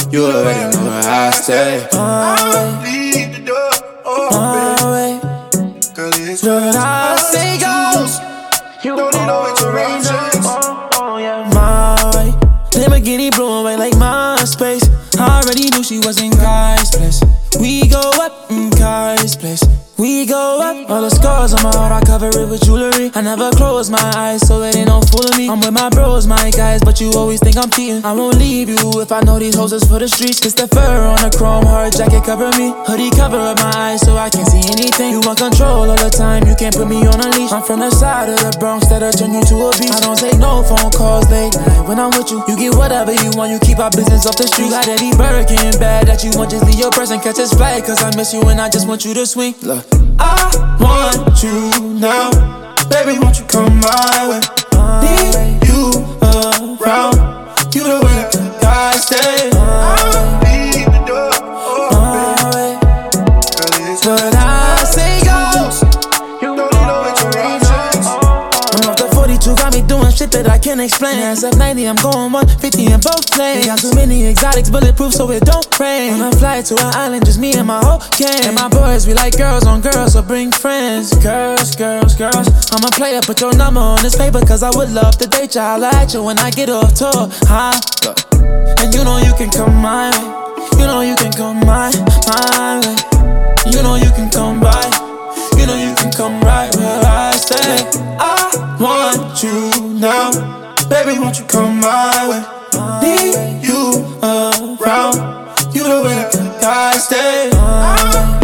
You already know where I stay. Leave the door open. Girl, it's When I say goes, you don't need no interruptions. my way. Lamborghini blew away like MySpace. I already knew she was in Kai's place. We go up in Kai's place. We go up. All the scars on my heart, I cover it with jewelry. I never close my eyes, so it ain't no fooling me. I'm with my bros, my guys, but you always think I'm cheating. I won't leave you if I know these hoes is for the streets. It's the fur on the chrome, hard jacket cover me. Hoodie cover up my eyes, so I can't see anything. You want control all the time, you can't put me on a leash. I'm from the side of the Bronx that'll turn you to a beast. I don't take no phone calls late night when I'm with you. You get whatever you want, you keep our business off the street. You got Eddie Birkin bad that you want, just leave your purse and catch his flight. Cause I miss you and I just want you to swing. Look, I want you now, baby, won't you come my way? Need you around, you the way that I stay. Leave the door open. Girl, it's But I say goes, you don't need no interruptions. I'm off the 42, got me doing shit that I can't explain. As of 90, I'm going 150 in both lanes. Got too many exotics, bulletproof, so it don't rain. On a flight to an island, just me and my whole gang. And my boys, we like girls on girls, so bring friends. Girls, girls, girls. I'm a player, put your number on this paper, cause I would love to date you. I'll at you when I get off tour. And you know you can come my way. You know you can come my way. You know you can come by. You know you can come right where I stay. I want you now, baby, won't you come my way? Need you around, you the way that I stay.